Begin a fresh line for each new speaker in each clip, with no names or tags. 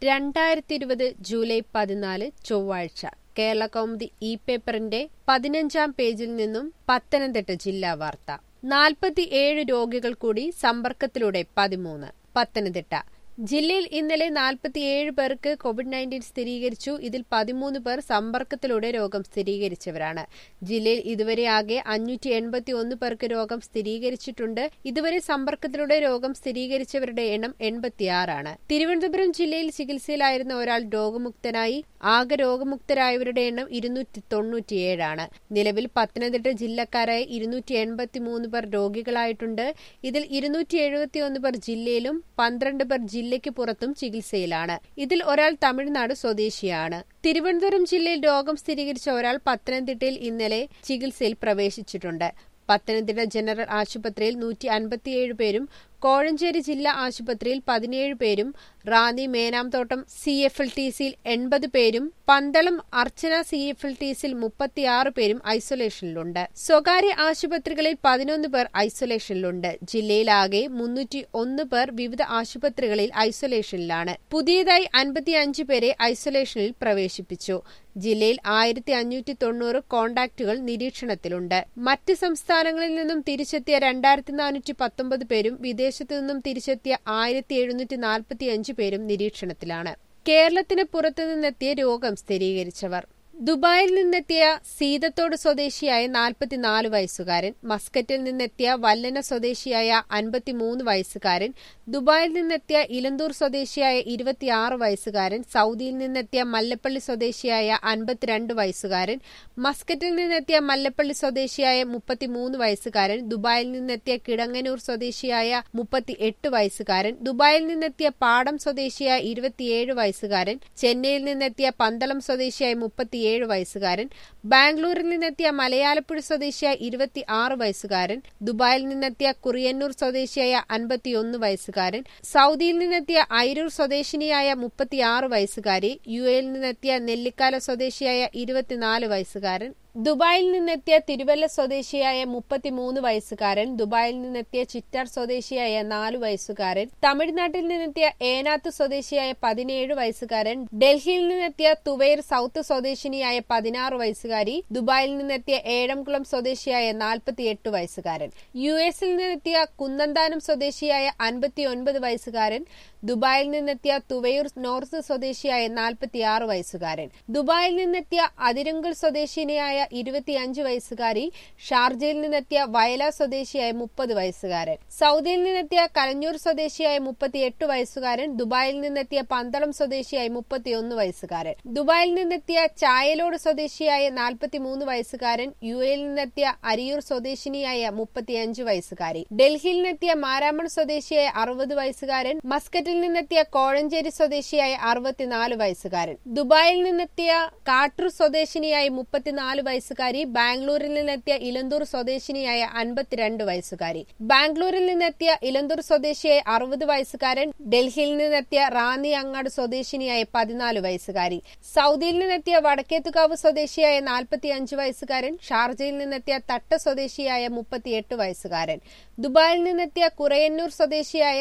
2020 July 14 ചൊവ്വാഴ്ച കേരളകൗമുദി പേപ്പറിന്റെ 15-ാം പേജിൽ നിന്നും പത്തനംതിട്ട ജില്ലാ വാർത്ത. 47 രോഗികൾ കൂടി സമ്പർക്കത്തിലൂടെ 13. പത്തനംതിട്ട ജില്ലയിൽ ഇന്നലെ 47 പേർക്ക് കോവിഡ്-19 സ്ഥിരീകരിച്ചു. ഇതിൽ 13 പേർ സമ്പർക്കത്തിലൂടെ രോഗം സ്ഥിരീകരിച്ചവരാണ്. ജില്ലയിൽ ഇതുവരെ ആകെ 581 പേർക്ക് രോഗം സ്ഥിരീകരിച്ചിട്ടുണ്ട്. ഇതുവരെ സമ്പർക്കത്തിലൂടെ രോഗം സ്ഥിരീകരിച്ചവരുടെ എണ്ണം 86 ആണ്. തിരുവനന്തപുരം ജില്ലയിൽ ചികിത്സയിലായിരുന്ന ഒരാൾ രോഗമുക്തനായി. ആകെ രോഗമുക്തരായവരുടെ എണ്ണം 297 ആണ്. നിലവിൽ പത്തനംതിട്ട ജില്ലക്കാരായ 283 പേർ രോഗികളായിട്ടുണ്ട്. ഇതിൽ 271 പേർ ജില്ലയിലും 12 പേർ ജില്ലയ്ക്ക് പുറത്തും ചികിത്സയിലാണ്. ഇതിൽ ഒരാൾ തമിഴ്നാട് സ്വദേശിയാണ്. തിരുവനന്തപുരം ജില്ലയിൽ രോഗം സ്ഥിരീകരിച്ച ഒരാൾ പത്തനംതിട്ടയിൽ ഇന്നലെ ചികിത്സയിൽ പ്രവേശിച്ചിട്ടുണ്ട്. പത്തനംതിട്ട ജനറൽ ആശുപത്രിയിൽ 157 പേരും കോഴഞ്ചേരി ജില്ലാ ആശുപത്രിയിൽ 17 പേരും റാന്നി മേനാംതോട്ടം CFLTCയിൽ 80 പേരും പന്തളം അർച്ചന CFLTCയിൽ 36 പേരും ഐസൊലേഷനിലുണ്ട്. സ്വകാര്യ ആശുപത്രികളിൽ 11 പേർ ഐസൊലേഷനിലുണ്ട്. ജില്ലയിലാകെ 301 പേർ വിവിധ ആശുപത്രികളിൽ ഐസൊലേഷനിലാണ്. പുതിയതായി 55 പേരെ ഐസൊലേഷനിൽ പ്രവേശിപ്പിച്ചു. ജില്ലയിൽ 1590 കോണ്ടാക്റ്റുകൾ നിരീക്ഷണത്തിലുണ്ട്. മറ്റ് സംസ്ഥാനങ്ങളിൽ നിന്നും തിരിച്ചെത്തിയ 2419 പേരും വിദേശത്തു നിന്നും തിരിച്ചെത്തിയ 1745 പേരും നിരീക്ഷണത്തിലാണ്. കേരളത്തിന് പുറത്തുനിന്നെത്തിയ രോഗം സ്ഥിരീകരിച്ചവർ: ദുബായിൽ നിന്നെത്തിയ സീതത്തോട് സ്വദേശിയായ 44 വയസ്സുകാരൻ, മസ്കറ്റിൽ നിന്നെത്തിയ വല്ലന സ്വദേശിയായ 53 വയസ്സുകാരൻ, ദുബായിൽ നിന്നെത്തിയ ഇലന്തൂർ സ്വദേശിയായ 26 വയസ്സുകാരൻ, സൌദിയിൽ നിന്നെത്തിയ മല്ലപ്പള്ളി സ്വദേശിയായ 52 വയസ്സുകാരൻ, മസ്കറ്റിൽ നിന്നെത്തിയ മല്ലപ്പള്ളി സ്വദേശിയായ 33 വയസ്സുകാരൻ, ദുബായിൽ നിന്നെത്തിയ കിടങ്ങനൂർ സ്വദേശിയായ 38 വയസ്സുകാരൻ, ദുബായിൽ നിന്നെത്തിയ പാടം സ്വദേശിയായ 27 വയസ്സുകാരൻ, ചെന്നൈയിൽ നിന്നെത്തിയ പന്തളം സ്വദേശിയായ 37 വയസ്സുകാരൻ, ബാംഗ്ലൂരിൽ നിന്നെത്തിയ മലയാലപ്പുഴ സ്വദേശിയായ 26 വയസ്സുകാരൻ, ദുബായിൽ നിന്നെത്തിയ കുറിയന്നൂർ സ്വദേശിയായ 51 വയസ്സുകാരൻ, സൌദിയിൽ നിന്നെത്തിയ ഐരൂർ സ്വദേശിനിയായ 36 വയസ്സുകാരി, UAയിൽ നിന്നെത്തിയ നെല്ലിക്കാല സ്വദേശിയായ 24 വയസ്സുകാരൻ, ദുബായിൽ നിന്നെത്തിയ തിരുവല്ല സ്വദേശിയായ 33 വയസ്സുകാരൻ, ദുബായിൽ നിന്നെത്തിയ ചിറ്റാർ സ്വദേശിയായ 4 വയസ്സുകാരൻ, തമിഴ്നാട്ടിൽ നിന്നെത്തിയ ഏനാത്ത് സ്വദേശിയായ 17 വയസ്സുകാരൻ, ഡൽഹിയിൽ നിന്നെത്തിയ തുവൈർ സൌത്ത് സ്വദേശിനിയായ 16 വയസ്സുകാരി, ദുബായിൽ നിന്നെത്തിയ ഏഴംകുളം സ്വദേശിയായ 48 വയസ്സുകാരൻ, USൽ നിന്നെത്തിയ കുന്നന്താനം സ്വദേശിയായ 59 വയസ്സുകാരൻ, ദുബായിൽ നിന്നെത്തിയ തുവൈർ നോർത്ത് സ്വദേശിയായ 46 വയസ്സുകാരൻ, ദുബായിൽ നിന്നെത്തിയ അതിരങ്കൽ സ്വദേശിനിയായ 25 വയസ്സുകാരി, ഷാർജയിൽ നിന്നെത്തിയ വയല സ്വദേശിയായ 30 വയസ്സുകാരൻ, സൌദിയിൽ നിന്നെത്തിയ കലഞ്ഞൂർ സ്വദേശിയായ 38 വയസ്സുകാരൻ, ദുബായിൽ നിന്നെത്തിയ പന്തളം സ്വദേശിയായ 31 വയസ്സുകാരൻ, ദുബായിൽ നിന്നെത്തിയ ചായലോട് സ്വദേശിയായ 43 വയസ്സുകാരൻ, UAയിൽ നിന്നെത്തിയ അരിയൂർ സ്വദേശിനിയായ 35 വയസ്സുകാരി, ഡൽഹിയിൽ നിന്നെത്തിയ മാരാമൺ സ്വദേശിയായ 60 വയസ്സുകാരൻ, മസ്കറ്റിൽ നിന്നെത്തിയ കോഴഞ്ചേരി സ്വദേശിയായ 64 വയസ്സുകാരൻ, ദുബായിൽ നിന്നെത്തിയ കാട്ടൂർ സ്വദേശിനിയായ 34 വയസ്സുകാരി, ബാംഗ്ലൂരിൽ നിന്നെത്തിയ ഇലന്തൂർ സ്വദേശിനിയായ 52 വയസ്സുകാരി, ബാംഗ്ലൂരിൽ നിന്നെത്തിയ ഇലന്തൂർ സ്വദേശിയായ 60 വയസ്സുകാരൻ, ഡൽഹിയിൽ നിന്നെത്തിയ റാന്നി അങ്ങാട് സ്വദേശിനിയായ 14 വയസ്സുകാരി, സൌദിയിൽ നിന്നെത്തിയ വടക്കേത്തുകാവ് സ്വദേശിയായ 45 വയസ്സുകാരൻ, ഷാർജയിൽ നിന്നെത്തിയ തട്ട സ്വദേശിയായ 38 വയസ്സുകാരൻ, ദുബായിൽ നിന്നെത്തിയ കുറയന്നൂർ സ്വദേശിയായ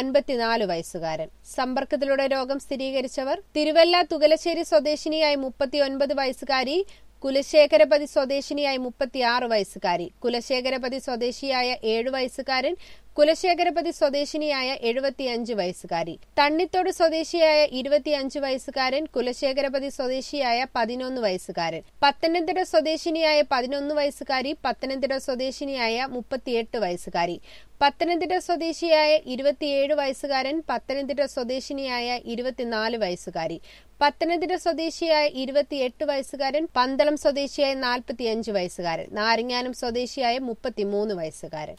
54 വയസ്സുകാരൻ. സമ്പർക്കത്തിലൂടെ രോഗം സ്ഥിരീകരിച്ചവർ: തിരുവല്ല തുകലശ്ശേരി സ്വദേശിനിയായ 39 വയസ്സുകാരി, കുലശേഖരപതി സ്വദേശിനിയായ 36 വയസ്സുകാരി, കുലശേഖരപതി സ്വദേശിയായ 7 വയസ്സുകാരൻ, കുലശേഖരപതി സ്വദേശിനിയായ 75 വയസ്സുകാരി, തണ്ണിത്തോട് സ്വദേശിയായ 25 വയസ്സുകാരൻ, കുലശേഖരപതി സ്വദേശിയായ 11 വയസ്സുകാരൻ, പത്തനംതിട്ട സ്വദേശിനിയായ 11 വയസ്സുകാരി, പത്തനംതിട്ട സ്വദേശിനിയായ 38 വയസ്സുകാരി, പത്തനംതിട്ട സ്വദേശിയായ 27 വയസ്സുകാരൻ, പത്തനംതിട്ട സ്വദേശിനിയായ 24 വയസ്സുകാരി, പത്തനംതിട്ട സ്വദേശിയായ 28 വയസ്സുകാരൻ, പന്തളം സ്വദേശിയായ 45 വയസ്സുകാരൻ, നാരങ്ങാനം സ്വദേശിയായ 33 വയസ്സുകാരൻ.